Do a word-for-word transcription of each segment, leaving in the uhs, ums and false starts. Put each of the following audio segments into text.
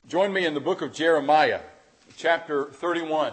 Join me in the book of Jeremiah, chapter thirty-one.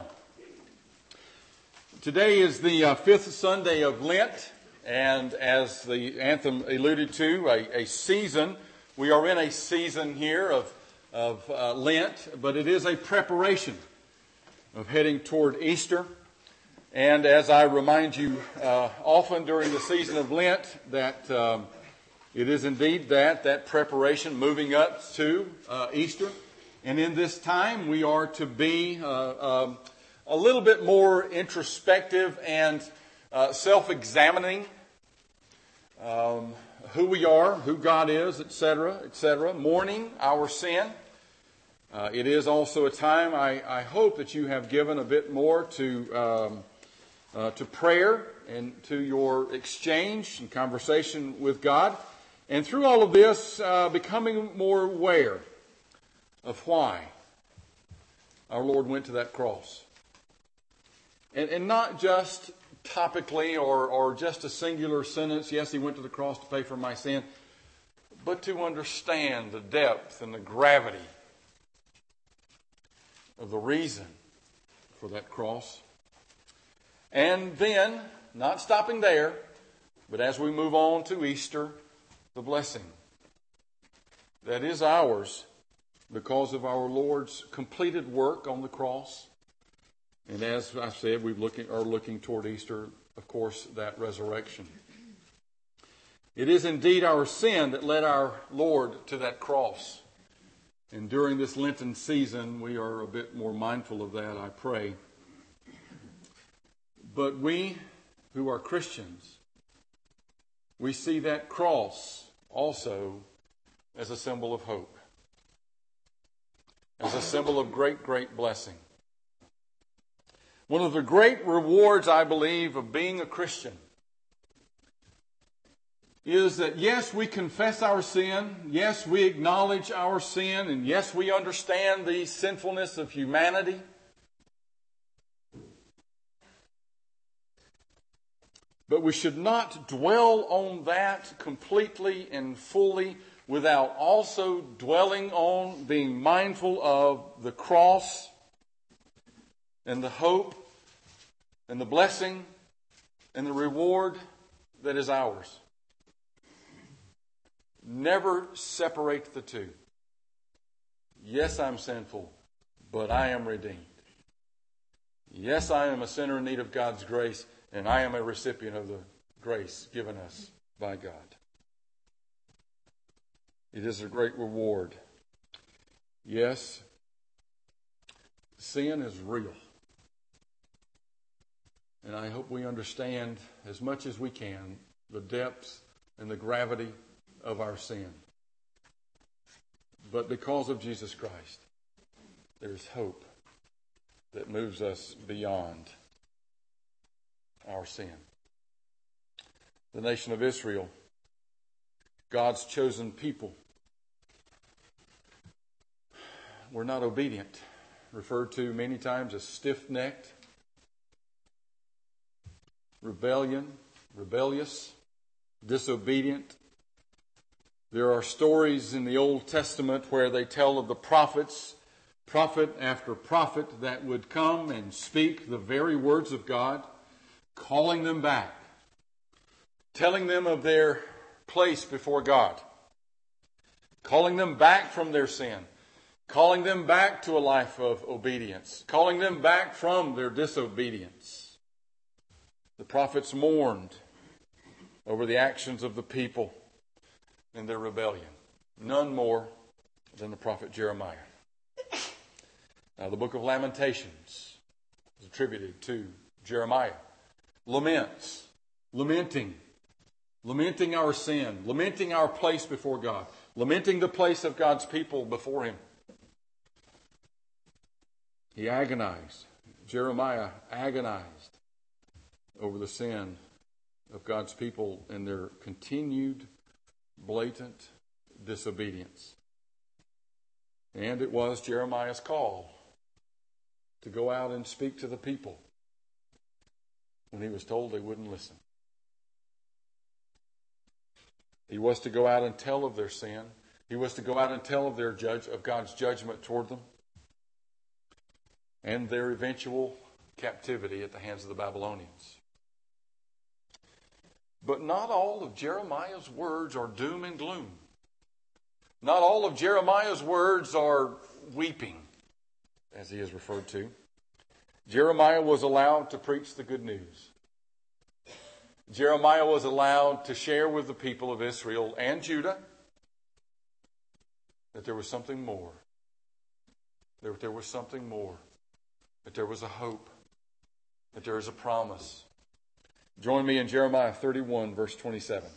Today is the uh, fifth Sunday of Lent, and as the anthem alluded to, a, a season. We are in a season here of, of uh, Lent, but it is a preparation of heading toward Easter. And as I remind you uh, often during the season of Lent, that um, it is indeed that, that preparation moving up to uh, Easter. And in this time, we are to be uh, um, a little bit more introspective and uh, self-examining um, who we are, who God is, et cetera, et cetera, mourning our sin. Uh, it is also a time, I, I hope, that you have given a bit more to um, uh, to prayer and to your exchange and conversation with God. And through all of this, uh, becoming more aware of why our Lord went to that cross. And, and not just topically or, or just a singular sentence, yes, he went to the cross to pay for my sin, but to understand the depth and the gravity of the reason for that cross. And then, not stopping there, but as we move on to Easter, the blessing that is ours because of our Lord's completed work on the cross. And as I said, we looking, are looking toward Easter, of course, that resurrection. It is indeed our sin that led our Lord to that cross. And during this Lenten season, we are a bit more mindful of that, I pray. But we who are Christians, we see that cross also as a symbol of hope, as a symbol of great, great blessing. One of the great rewards, I believe, of being a Christian is that, yes, we confess our sin, yes, we acknowledge our sin, and yes, we understand the sinfulness of humanity. But we should not dwell on that completely and fully without also dwelling on being mindful of the cross and the hope and the blessing and the reward that is ours. Never separate the two. Yes, I'm sinful, but I am redeemed. Yes, I am a sinner in need of God's grace, and I am a recipient of the grace given us by God. It is a great reward. Yes, sin is real. And I hope we understand as much as we can the depth and the gravity of our sin. But because of Jesus Christ, there's hope that moves us beyond our sin. The nation of Israel, God's chosen people, were not obedient, referred to many times as stiff-necked, rebellion, rebellious, disobedient. There are stories in the Old Testament where they tell of the prophets, prophet after prophet, that would come and speak the very words of God, calling them back, telling them of their place before God, calling them back from their sin, calling them back to a life of obedience, calling them back from their disobedience. The prophets mourned over the actions of the people in their rebellion. None more than the prophet Jeremiah. Now, the book of Lamentations is attributed to Jeremiah. Laments, lamenting, lamenting our sin, lamenting our place before God, lamenting the place of God's people before Him. He agonized. Jeremiah agonized over the sin of God's people and their continued blatant disobedience. And it was Jeremiah's call to go out and speak to the people when he was told they wouldn't listen. He was to go out and tell of their sin He was to go out and tell of their judge of God's judgment toward them and their eventual captivity at the hands of the Babylonians. But not all of Jeremiah's words are doom and gloom. Not all of Jeremiah's words are weeping, as he is referred to. Jeremiah was allowed to preach the good news. Jeremiah was allowed to share with the people of Israel and Judah that there was something more. That there was something more. That there was a hope. That there is a promise. Join me in Jeremiah thirty-one, verse twenty-seven.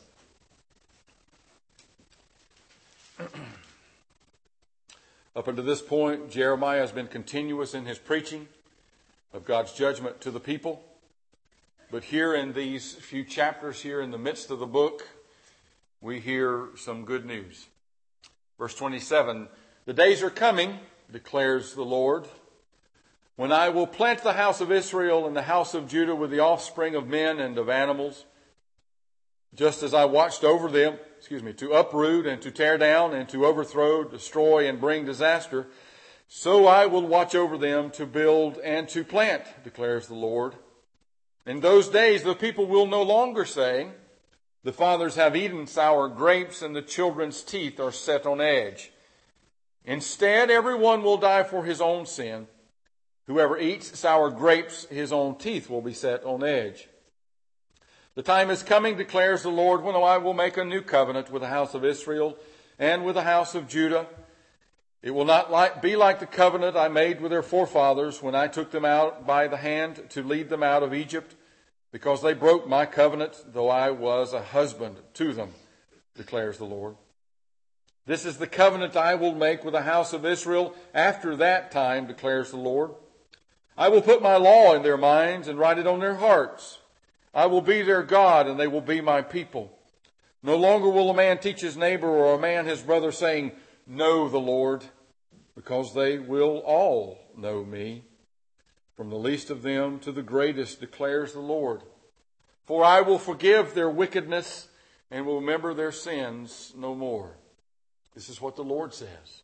Up until this point, Jeremiah has been continuous in his preaching of God's judgment to the people. But here in these few chapters, here in the midst of the book, we hear some good news. Verse twenty-seven, the days are coming, declares the Lord, when I will plant the house of Israel and the house of Judah with the offspring of men and of animals, just as I watched over them, excuse me, to uproot and to tear down and to overthrow, destroy, and bring disaster, so I will watch over them to build and to plant, declares the Lord. In those days the people will no longer say, the fathers have eaten sour grapes and the children's teeth are set on edge. Instead, everyone will die for his own sin. Whoever eats sour grapes, his own teeth will be set on edge. The time is coming, declares the Lord, when I will make a new covenant with the house of Israel and with the house of Judah. It will not like, be like the covenant I made with their forefathers when I took them out by the hand to lead them out of Egypt, because they broke my covenant, though I was a husband to them, declares the Lord. This is the covenant I will make with the house of Israel after that time, declares the Lord. I will put my law in their minds and write it on their hearts. I will be their God, and they will be my people. No longer will a man teach his neighbor or a man his brother, saying, know the Lord, because they will all know me, from the least of them to the greatest, declares the Lord. For I will forgive their wickedness and will remember their sins no more. This is what the Lord says.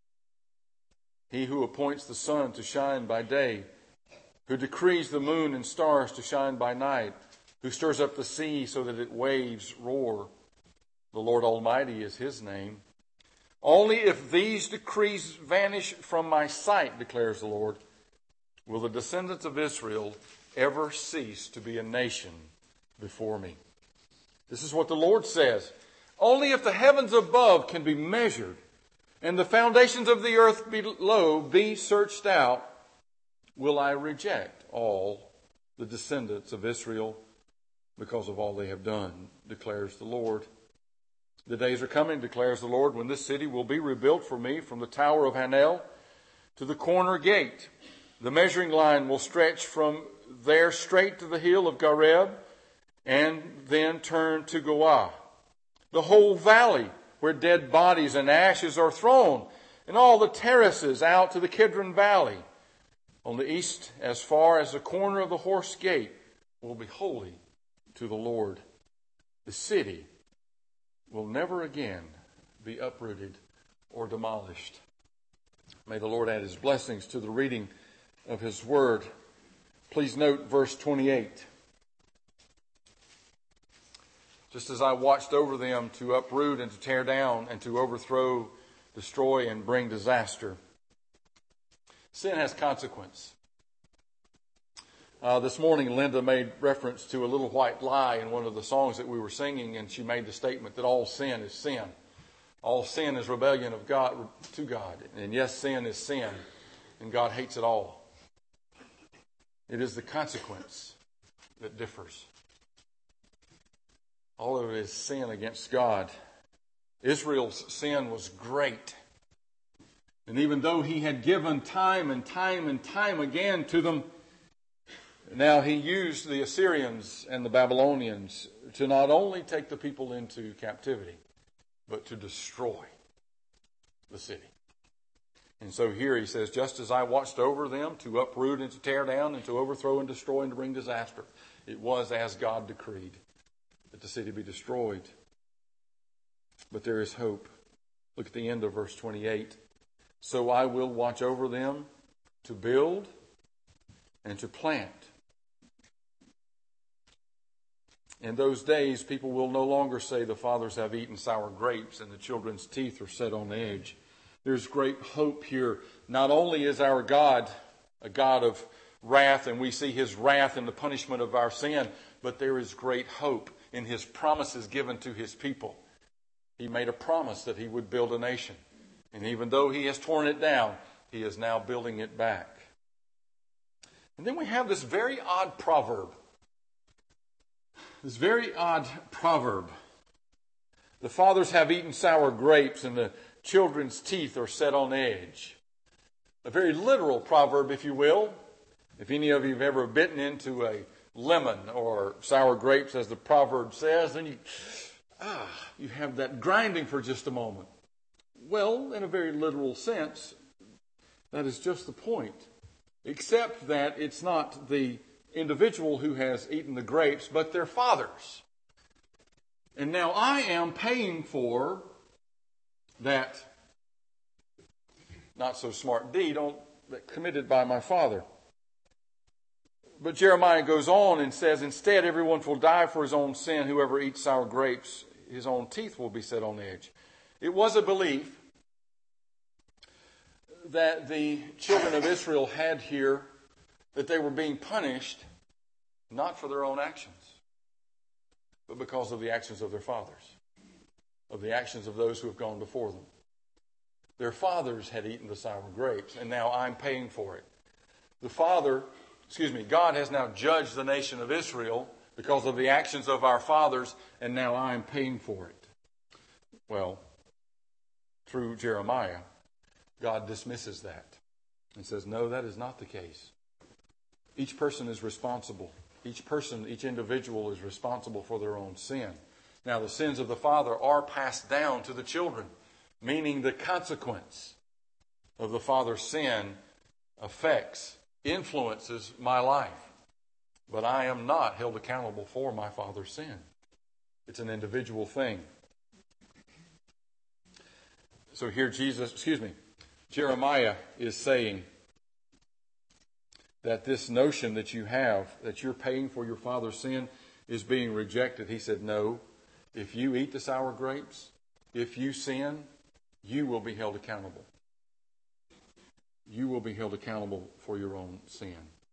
He who appoints the sun to shine by day, who decrees the moon and stars to shine by night, who stirs up the sea so that its waves roar. The Lord Almighty is his name. Only if these decrees vanish from my sight, declares the Lord, will the descendants of Israel ever cease to be a nation before me. This is what the Lord says. Only if the heavens above can be measured and the foundations of the earth below be searched out, will I reject all the descendants of Israel because of all they have done, declares the Lord. The days are coming, declares the Lord, when this city will be rebuilt for me from the tower of Hanel to the corner gate. The measuring line will stretch from there straight to the hill of Gareb and then turn to Goah. The whole valley where dead bodies and ashes are thrown, and all the terraces out to the Kidron Valley on the east as far as the corner of the horse gate will be holy to the Lord. The city will never again be uprooted or demolished. May the Lord add his blessings to the reading of his word. Please note verse twenty-eight. Just as I watched over them to uproot and to tear down and to overthrow, destroy, and bring disaster. Sin has consequence. Uh, this morning, Linda made reference to a little white lie in one of the songs that we were singing, and she made the statement that all sin is sin. All sin is rebellion of God to God. And yes, sin is sin, and God hates it all. It is the consequence that differs. All of it is sin against God. Israel's sin was great. And even though he had given time and time and time again to them, now he used the Assyrians and the Babylonians to not only take the people into captivity, but to destroy the city. And so here he says, just as I watched over them to uproot and to tear down and to overthrow and destroy and to bring disaster, it was as God decreed that the city be destroyed. But there is hope. Look at the end of verse twenty-eight. So I will watch over them to build and to plant. In those days, people will no longer say the fathers have eaten sour grapes and the children's teeth are set on edge. There's great hope here. Not only is our God a God of wrath, and we see his wrath in the punishment of our sin, but there is great hope in his promises given to his people. He made a promise that he would build a nation. And even though he has torn it down, he is now building it back. And then we have this very odd proverb. This very odd proverb. The fathers have eaten sour grapes and the children's teeth are set on edge. A very literal proverb, if you will. If any of you have ever bitten into a lemon or sour grapes, as the proverb says, then you, ah, you have that grinding for just a moment. Well, in a very literal sense, that is just the point. Except that it's not the individual who has eaten the grapes, but their fathers. And now I am paying for that not so smart deed on, that committed by my father. But Jeremiah goes on and says, instead everyone will die for his own sin. Whoever eats sour grapes, his own teeth will be set on edge. It was a belief that the children of Israel had here, that they were being punished not for their own actions, but because of the actions of their fathers, of the actions of those who have gone before them. Their fathers had eaten the sour grapes, and now I'm paying for it. The Father, excuse me, God has now judged the nation of Israel because of the actions of our fathers, and now I'm paying for it. Well, through Jeremiah, God dismisses that and says, no, that is not the case. Each person is responsible. Each person, each individual is responsible for their own sin. Now, the sins of the father are passed down to the children, meaning the consequence of the father's sin affects, influences my life. But I am not held accountable for my father's sin. It's an individual thing. So here Jesus, excuse me, Jeremiah is saying that this notion that you have, that you're paying for your father's sin, is being rejected. He said, no, if you eat the sour grapes, if you sin, you will be held accountable. You will be held accountable for your own sin.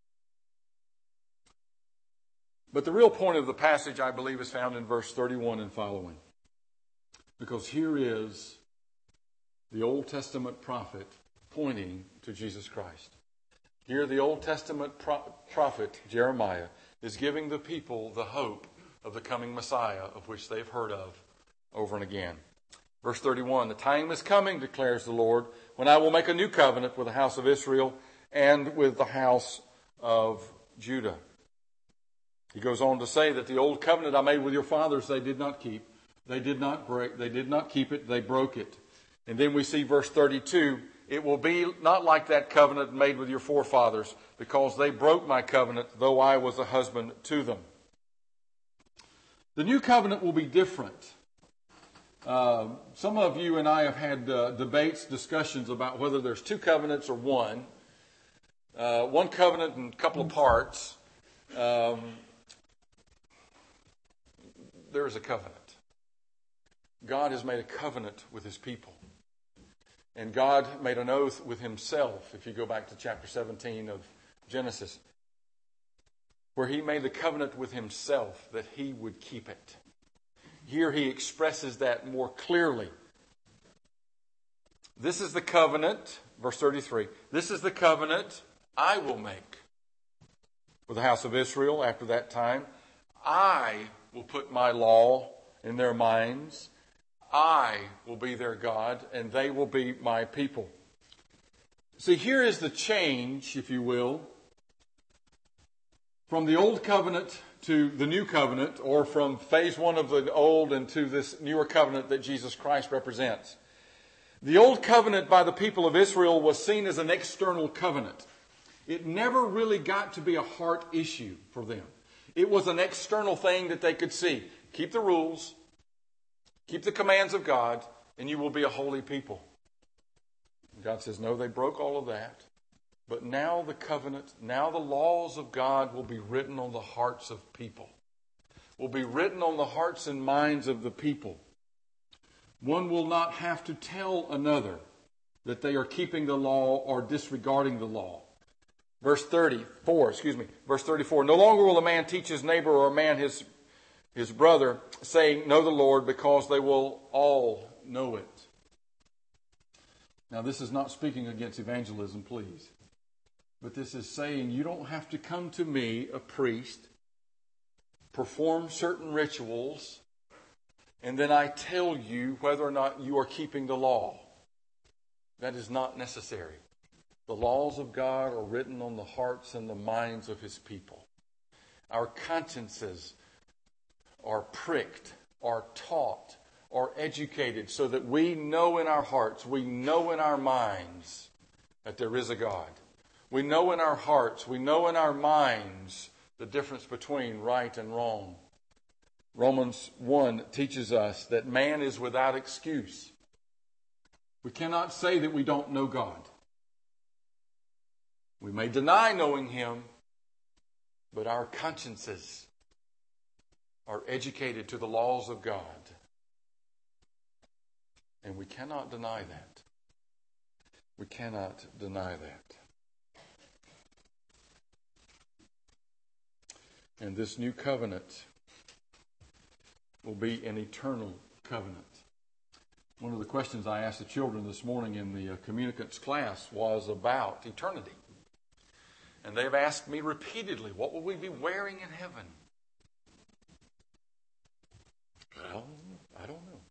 But the real point of the passage, I believe, is found in verse thirty-one and following. Because here is the Old Testament prophet pointing to Jesus Christ. Here the Old Testament pro- prophet, Jeremiah, is giving the people the hope of the coming Messiah, of which they've heard of over and again. Verse thirty-one, the time is coming, declares the Lord, when I will make a new covenant with the house of Israel and with the house of Judah. He goes on to say that the old covenant I made with your fathers, they did not keep. They did not break. They did not keep it. They broke it. And then we see verse thirty-two, it will be not like that covenant made with your forefathers, because they broke my covenant, though I was a husband to them. The new covenant will be different. Uh, some of you and I have had uh, debates, discussions about whether there's two covenants or one. Uh, one covenant in a couple of parts. Um, there is a covenant. God has made a covenant with his people. And God made an oath with himself, if you go back to chapter seventeen of Genesis, where he made the covenant with himself that he would keep it. Here he expresses that more clearly. This is the covenant, verse thirty-three, this is the covenant I will make with the house of Israel after that time. I will put my law in their minds. I will be their God, and they will be my people. See, here is the change, if you will, from the old covenant to the new covenant, or from phase one of the old and to this newer covenant that Jesus Christ represents. The old covenant by the people of Israel was seen as an external covenant. It never really got to be a heart issue for them. It was an external thing that they could see. Keep the rules. Keep the commands of God, and you will be a holy people. God says, no, they broke all of that. But now the covenant, now the laws of God will be written on the hearts of people. Will be written on the hearts and minds of the people. One will not have to tell another that they are keeping the law or disregarding the law. Verse thirty-four, excuse me, verse thirty-four. No longer will a man teach his neighbor or a man his, his brother, saying, know the Lord, because they will all know it. Now, this is not speaking against evangelism, please. But this is saying you don't have to come to me, a priest, perform certain rituals, and then I tell you whether or not you are keeping the law. That is not necessary. The laws of God are written on the hearts and the minds of His people. Our consciences are pricked, are taught, are educated so that we know in our hearts, we know in our minds that there is a God. We know in our hearts, we know in our minds the difference between right and wrong. Romans one teaches us that man is without excuse. We cannot say that we don't know God. We may deny knowing Him, but our consciences are educated to the laws of God. And we cannot deny that. We cannot deny that. And this new covenant will be an eternal covenant. One of the questions I asked the children this morning in the uh, communicants class was about eternity. And they've asked me repeatedly, what will we be wearing in heaven? Well, I don't know.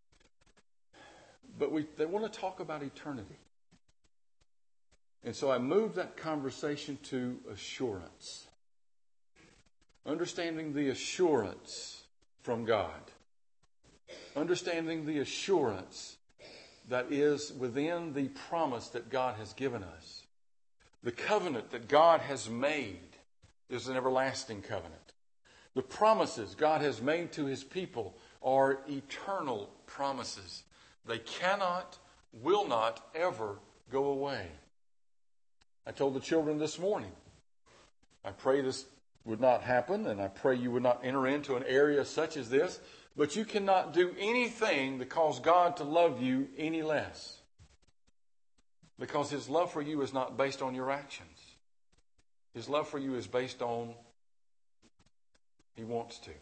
But we, they want to talk about eternity. And so I moved that conversation to assurance. Understanding the assurance from God. Understanding the assurance that is within the promise that God has given us. The covenant that God has made is an everlasting covenant. The promises God has made to His people are eternal promises. They cannot, will not ever go away. I told the children this morning, I pray this would not happen, and I pray you would not enter into an area such as this, but you cannot do anything that cause God to love you any less. Because His love for you is not based on your actions. His love for you is based on He wants to.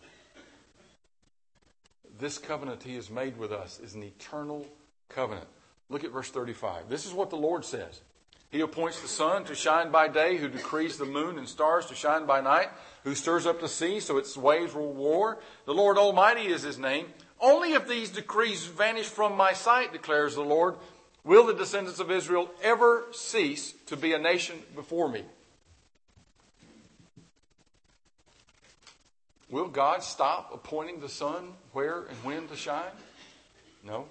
This covenant He has made with us is an eternal covenant. Look at verse thirty-five. This is what the Lord says. He appoints the sun to shine by day, who decrees the moon and stars to shine by night, who stirs up the sea so its waves will roar. The Lord Almighty is His name. Only if these decrees vanish from my sight, declares the Lord, will the descendants of Israel ever cease to be a nation before me. Will God stop appointing the sun where and when to shine? No.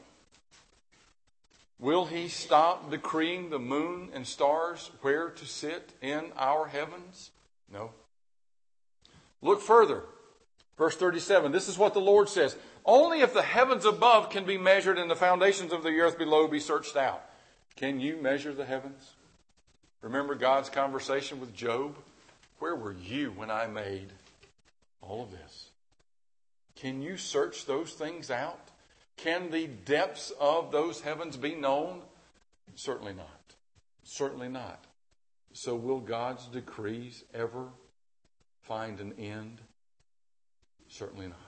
Will He stop decreeing the moon and stars where to sit in our heavens? No. Look further. Verse thirty-seven. This is what the Lord says. Only if the heavens above can be measured and the foundations of the earth below be searched out. Can you measure the heavens? Remember God's conversation with Job? Where were you when I made all of this? Can you search those things out? Can the depths of those heavens be known? Certainly not. Certainly not. So will God's decrees ever find an end? Certainly not.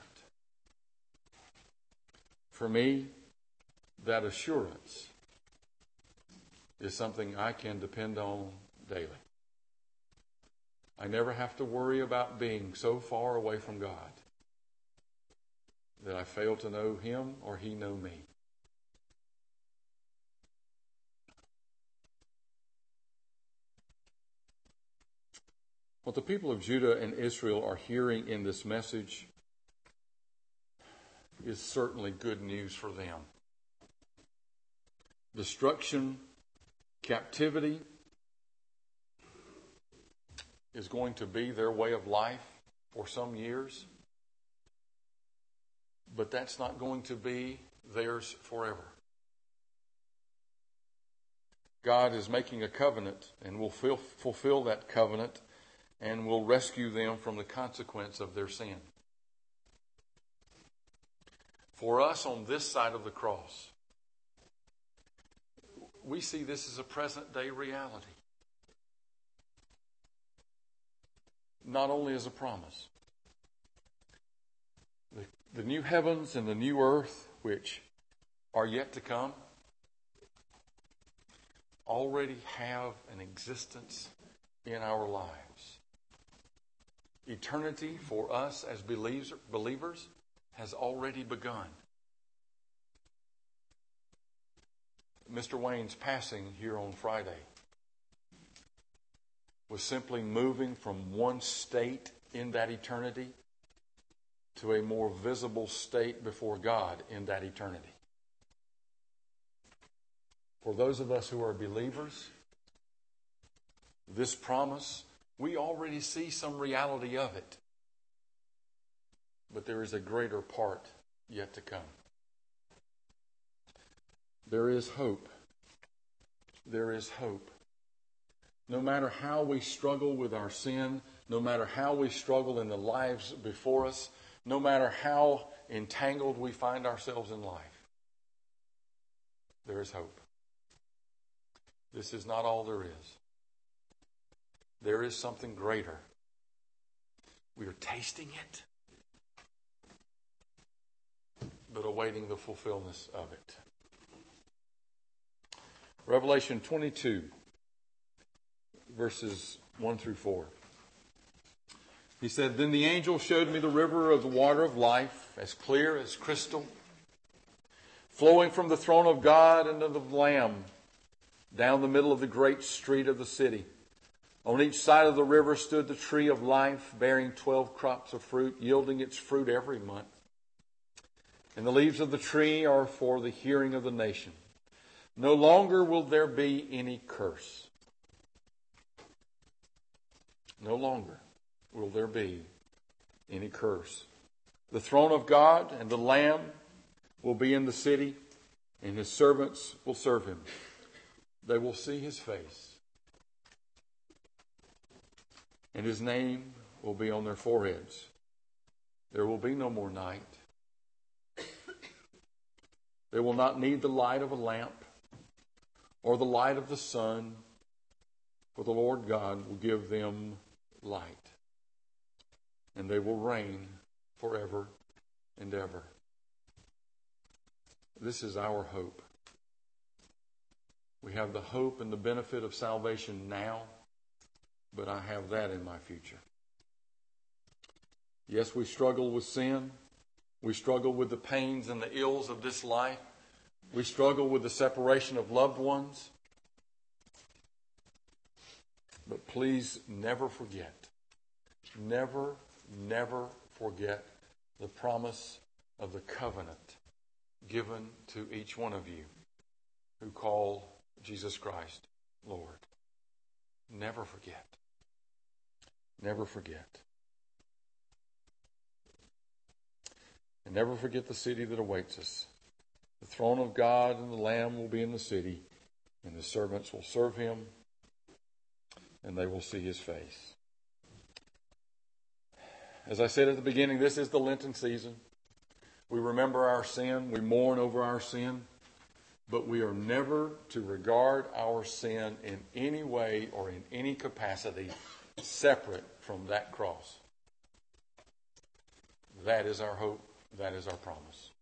For me, that assurance is something I can depend on daily. I never have to worry about being so far away from God that I fail to know Him or He know me. What the people of Judah and Israel are hearing in this message is certainly good news for them. Destruction, captivity is going to be their way of life for some years. But that's not going to be theirs forever. God is making a covenant and will fulfill that covenant and will rescue them from the consequence of their sin. For us on this side of the cross, we see this as a present day reality. Not only as a promise. The, the new heavens and the new earth, which are yet to come, already have an existence in our lives. Eternity for us as believers has already begun. Mister Wayne's passing here on Friday was simply moving from one state in that eternity to a more visible state before God in that eternity. For those of us who are believers, this promise, we already see some reality of it. But there is a greater part yet to come. There is hope. There is hope. No matter how we struggle with our sin, no matter how we struggle in the lives before us, no matter how entangled we find ourselves in life, there is hope. This is not all there is. There is something greater. We are tasting it, but awaiting the fulfillment of it. Revelation twenty-two, verses one through four. He said, "Then the angel showed me the river of the water of life, as clear as crystal, flowing from the throne of God and of the Lamb, down the middle of the great street of the city. On each side of the river stood the tree of life, bearing twelve crops of fruit, yielding its fruit every month. And the leaves of the tree are for the hearing of the nation. No longer will there be any curse." No longer will there be any curse. "The throne of God and the Lamb will be in the city, and his servants will serve him. They will see his face, and his name will be on their foreheads. There will be no more night. They will not need the light of a lamp or the light of the sun, for the Lord God will give them light, and they will reign forever and ever." This is our hope. We have the hope and the benefit of salvation now, but I have that in my future. Yes, we struggle with sin. We struggle with the pains and the ills of this life. We struggle with the separation of loved ones. But please never forget, never, never forget the promise of the covenant given to each one of you who call Jesus Christ Lord. Never forget. Never forget. And never forget the city that awaits us. The throne of God and the Lamb will be in the city, and the servants will serve him, and they will see his face. As I said at the beginning, this is the Lenten season. We remember our sin. We mourn over our sin. But we are never to regard our sin in any way or in any capacity separate from that cross. That is our hope. That is our promise.